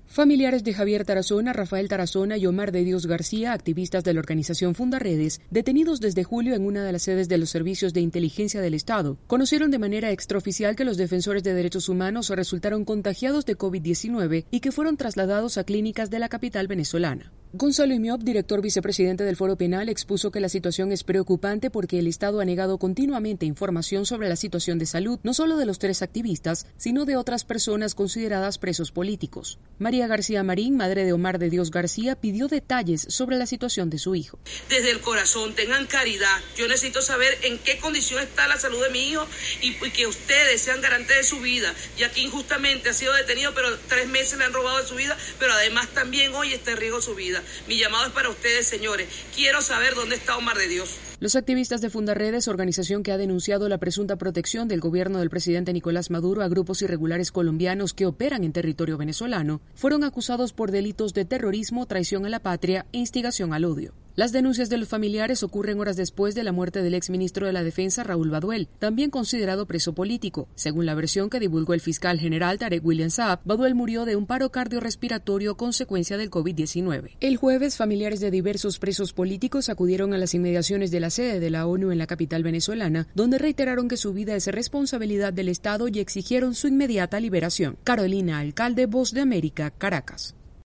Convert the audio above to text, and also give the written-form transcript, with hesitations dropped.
Familiares de Javier Tarazona, Rafael Tarazona y Omar de Dios García, activistas de la organización Fundaredes, detenidos desde julio en una de las sedes de los servicios de inteligencia del Estado, conocieron de manera extraoficial que los defensores de derechos humanos resultaron contagiados de COVID-19 y que fueron trasladados a clínicas de la capital venezolana. Gonzalo Imiop, director vicepresidente del Foro Penal, expuso que la situación es preocupante porque el Estado ha negado continuamente información sobre la situación de salud, no solo de los tres activistas, sino de otras personas consideradas presos políticos. María García Marín, madre de Omar de Dios García, pidió detalles sobre la situación de su hijo. Desde el corazón, tengan caridad. Yo necesito saber en qué condición está la salud de mi hijo y que ustedes sean garantes de su vida, ya que injustamente ha sido detenido, pero 3 meses le han robado de su vida, pero además también hoy está en riesgo su vida. Mi llamado es para ustedes, señores. Quiero saber dónde está Omar de Dios. Los activistas de Fundaredes, organización que ha denunciado la presunta protección del gobierno del presidente Nicolás Maduro a grupos irregulares colombianos que operan en territorio venezolano, fueron acusados por delitos de terrorismo, traición a la patria e instigación al odio. Las denuncias de los familiares ocurren horas después de la muerte del exministro de la Defensa, Raúl Baduel, también considerado preso político. Según la versión que divulgó el fiscal general Tarek William Saab, Baduel murió de un paro cardiorrespiratorio consecuencia del COVID-19. El jueves, familiares de diversos presos políticos acudieron a las inmediaciones de la sede de la ONU en la capital venezolana, donde reiteraron que su vida es responsabilidad del Estado y exigieron su inmediata liberación. Carolina Alcalde, Voz de América, Caracas.